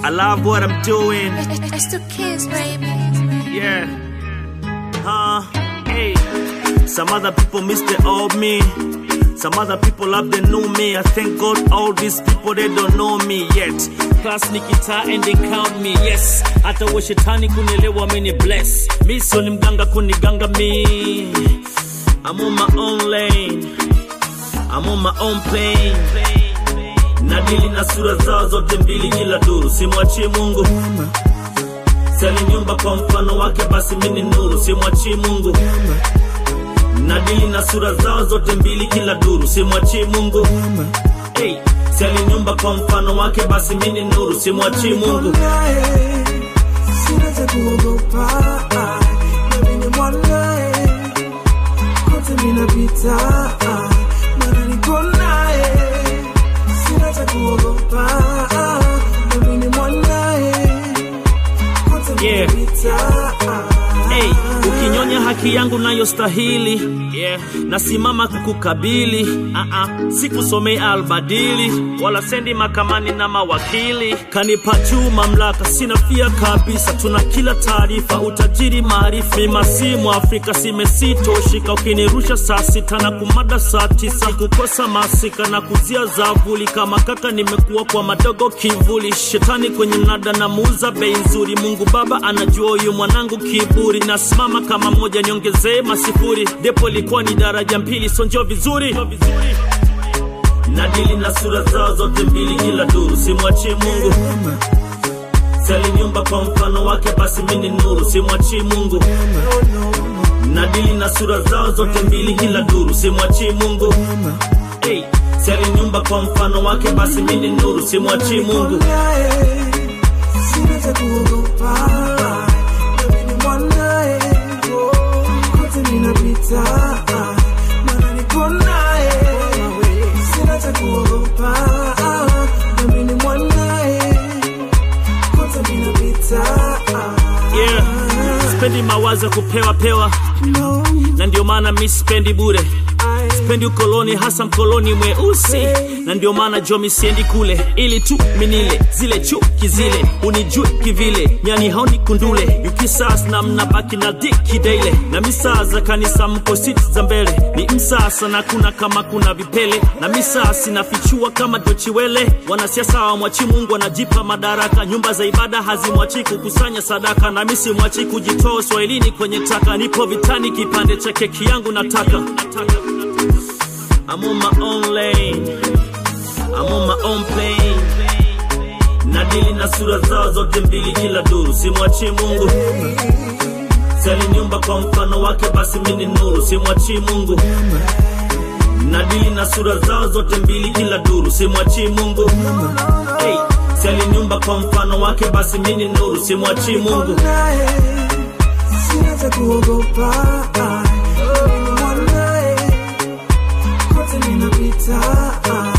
I love what I'm doing. It's the kids, baby. Yeah. Hey. Some other people miss the old me. Some other people love the new me. I thank God all these people, they don't know me yet. Class nikita and they count me, yes. Hata wa shetani kunielewa mini bless. Mi so ni mganga kuniganga me. I'm on my own lane. I'm on my own plane. Nadili na sura zao zote mbili kila duru. Simwachi Mungu. Sali nyumba kwa mfano wake basi mini nuru. Simwachi Mungu. Nadili na sura zao zote mbili kila duru. Simwachi Mungu. Hey, sali nyumba kwa mfano wake basi mini nuru. Simwachi Mungu. Sina cha kuogopa. Mimi mwanae. Kote minapita. Mara niko naye. Sina cha kuogopa. Mimi mwanae. Kote minapita. Hey, ukinyonya haki yangu nayo stahili. Yeah, nasimama kukukabili. Sikusomei albadili wala sendi makamani na mawakili. Kanipa juu mamlaka sina fia kabisa. Tuna kila taarifa utajiri maarifa. Mima simu Afrika simesito. Shika ukinirusha saa 6 na kumada saa 9. Kukosa masika na kuzia zavuli. Kama kaka nimekuwa kwa madogo kivuli. Shetani kwenye mnada na muuza bei nzuri. Mungu baba anajua uyu mwanangu kiburi. Nasimama kama moja niongezee masifuri. Depo likuwa ni daraja mbili sonjo vizuri. Nadili na sura zao zote mbili kila duru. Simwachi Mungu. Sali nyumba kwa mfano wake basi mini nuru. Simwachi Mungu. Nadili na sura zao zote mbili kila duru. Simwachi Mungu. Hey, sali nyumba kwa mfano wake basi mini nuru. Simwachi Mungu. Sina cha kuogopa. Mimi mwanae. Kote minapita. Mara niko naye. Sina cha kuogopa. Mimi mwanae. Kote minapita. Yeah, spendi mawazo kupewa. Na ndio maana mi spendi bure. Spendi ukoloni hasa mkoloni mweusi. Na ndio maana jomi siendi kule. Ili tu minile zile chuki zile. Unijue kivile nyani haoni kundule. Yukisas na mnabaki na diki daily. Na misaza kanisa mko siti za mbele. Ni msasa na kama kuna vipele. Na misasi nafichua kama dochiwele. Wanasiasa hawamwachi Mungu wanajipa madaraka. Nyumba za ibada hazimwachi kukusanya sadaka. Na misi mwachi kujitoa Swahilini kwenye taka. Nipo vitani kipande cha keki yangu nataka. I'm on my own lane. I'm on my own plane. Nadili na sura zao zote mbili kila duru. Simwachi Mungu. Sali nyumba kwa mfano wake basi mini nuru. Simwachi Mungu. Nadili na sura zao zote mbili kila duru. Simwachi Mungu. Hey, sali nyumba kwa mfano wake basi mini nuru. Simwachi Mungu. Sina cha kuogopa. Mimi mwanae. Kote minapita.